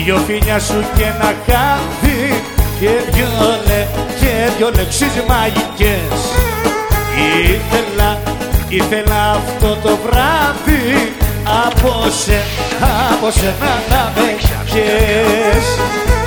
δυο φιλιά σου και ένα χάδι και δυο λέξεις μαγικές. Ήθελα αυτό το βράδυ από σένα να με πιες.